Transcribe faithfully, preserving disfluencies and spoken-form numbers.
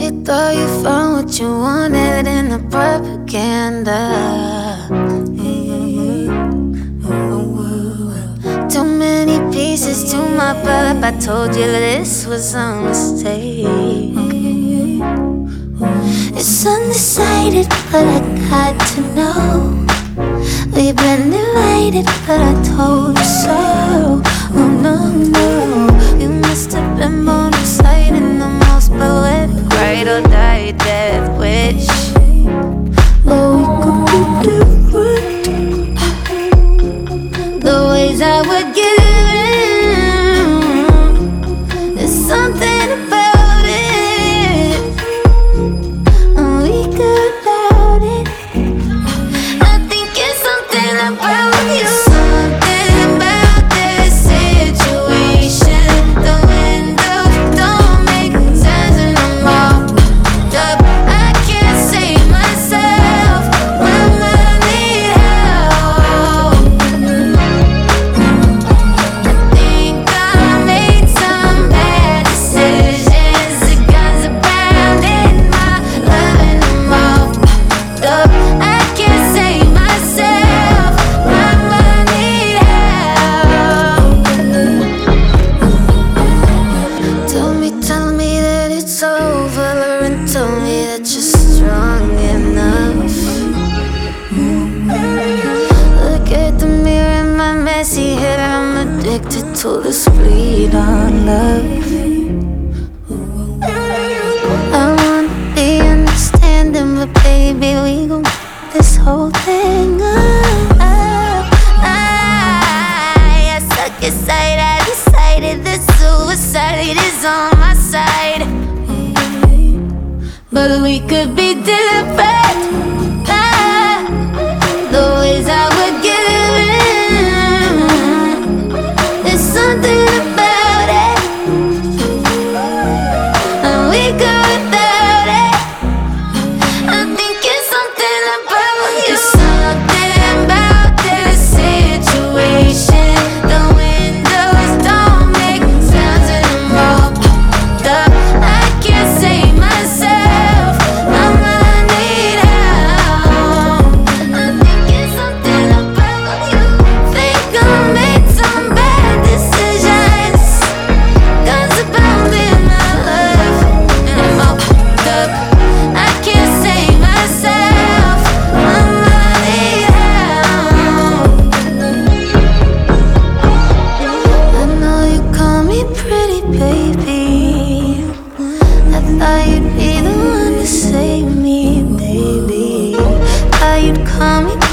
You thought you found what you wanted in the propaganda. Too many pieces to my puzzle. I told you this was a mistake. It's undecided, but I got to know. We've been divided, but I told you so. Oh no, no, you must have been born inside in the most poetic ride or die death wish. Oh, we could be different. The ways I would give in, there's something about it. We could doubt it. I think it's something about you. Something about this situation. The windows don't make sense and I'm all up. I can't save myself. Mama need help. I think I made some bad decisions. The guns are pounding my love and I'm all up. I can't save myself. Mama need help. Tell me, tell me that it's over, and tell me that you're strong enough. Look at the mirror in my messy head. I'm addicted to the speed on love. I wanna be understanding, but baby, we gon' get this whole thing up. I, I suck aside, I decided that suicide is on my side. But we could be different. Ah, the ways I would give in, there's something about it, and we go without it. I think it's something about you. Something about this situation. The windows don't make sounds and I'm roped up. I can't save myself. Mama need help. I think it's something about you. Think I made some bad decisions. Guns are pounding my love and I'm roped up. I can't save myself. Mama need help. I know you call me pretty, baby. I thought you'd be the one to save me, baby. Thought you'd call me